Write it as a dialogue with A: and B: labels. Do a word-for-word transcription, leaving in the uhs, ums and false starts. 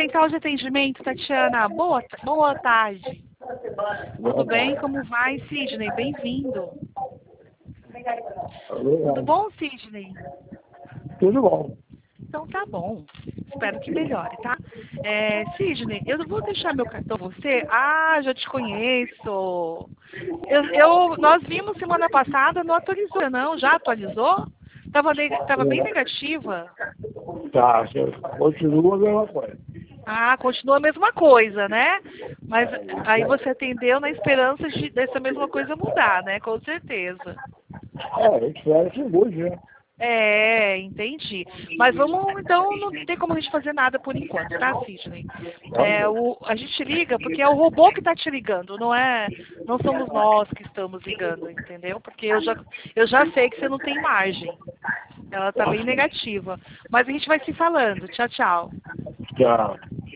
A: Central de Atendimento, Tatiana. Boa, boa tarde. Tudo bem? Como vai, Sidney? Bem-vindo. Tudo bom, Sidney?
B: Tudo bom.
A: Então tá bom. Espero que melhore, tá? É, Sidney, eu não vou deixar meu cartão você. Ah, já te conheço. Eu, eu, nós vimos semana passada, não atualizou, não? Já atualizou? Tava, neg- tava bem negativa.
B: Tá, continua a mesma coisa.
A: Ah, continua a mesma coisa, né? Mas aí você atendeu na esperança de dessa mesma coisa mudar, né? Com certeza.
B: É, a gente espera que mude, né?
A: É, entendi. Mas vamos, então, não tem como a gente fazer nada por enquanto, tá, Sidney? É, o, a gente liga porque é o robô que está te ligando, não é? Não somos nós que estamos ligando, entendeu? Porque eu já, eu já sei que você não tem margem. Ela está bem negativa. Mas a gente vai se falando. Tchau, tchau.
B: Tchau.